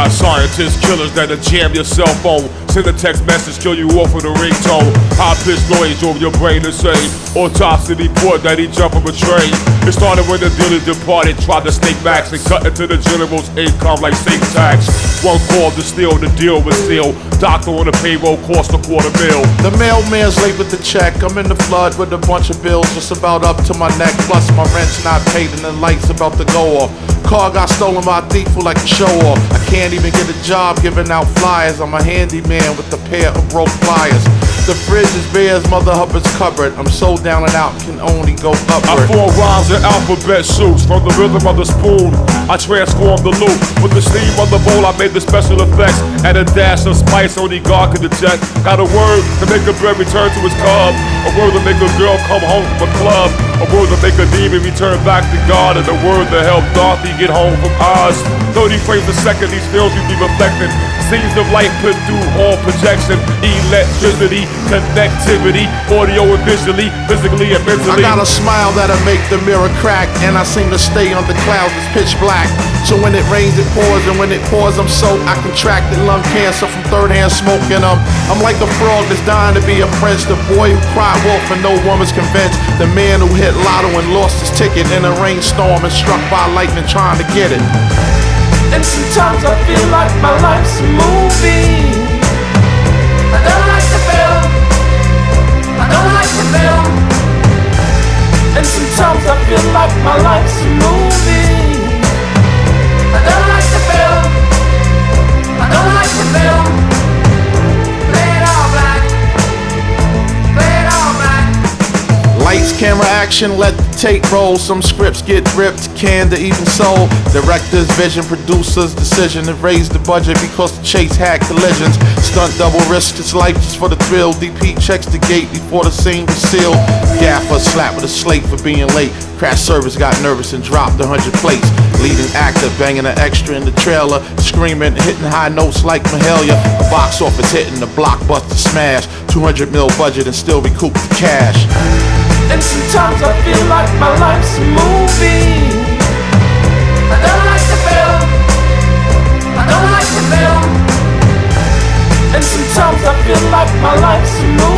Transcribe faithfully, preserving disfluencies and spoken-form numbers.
got scientists, killers that'll jam your cell phone. Send a text message, kill you off with a ringtone. High-pitched noise over your brain to say autopsy report that he jumped from a train. It started when the dealer departed, tried to snake max and cut into the general's income like state tax. One called to steal, the deal was sealed. Doctor on the payroll cost a quarter mil. The mailman's late with the check. I'm in the flood with a bunch of bills just about up to my neck. Plus my rent's not paid and the light's about to go off. Car got stolen by a thief who like to show off. I can't even get a job giving out flyers. I'm a handyman with a pair of rope pliers. The fridge is bare as Mother Hubbard's cupboard. I'm so down and out, can only go upward. I form rhymes in alphabet suits. From the rhythm of the spoon, I transform the loop. With the steam of the bowl, I made the special effects. Add a dash of spice only God could detect. Got a word to make a bird return to his cub. A word to make a girl come home from a club. A word to make a demon return back to God. And a word to help Dorothy get home from Oz. thirty frames a second, these films you be reflecting. Scenes of light put through all projection. Electricity, connectivity, audio and visually, physically and mentally. I got a smile that'll make the mirror crack, and I seem to stay under clouds, it's pitch black. So when it rains it pours, and when it pours I'm soaked. I contracted lung cancer from third hand smoking. Um, I'm like a frog that's dying to be a prince. The boy who cried wolf and no woman's convinced. The man who hit lotto and lost his ticket in a rainstorm and struck by lightning trying to get it. And sometimes I feel like my life's a movie. I don't like the film, I don't like the film. And sometimes I feel like my life's a movie. I don't like the film, I don't like the film. Play it all black, play it all black. Lights, camera, action, let the tape roll. Some scripts get ripped, canned, or even sold. Director's vision, producer's decision to raise the budget because the chase had collisions. Stunt double risk his life just for the thrill. D P checks the gate before the scene was sealed. Gaffer slapped with a slate for being late. Crash service got nervous and dropped a hundred plates. Leading actor banging an extra in the trailer, screaming, hitting high notes like Mahalia. The box office hitting the blockbuster smash. two hundred mil budget and still recoup the cash. And sometimes I feel like my life's a movie. I don't like the film, I don't like the film. And sometimes I feel like my life's a movie.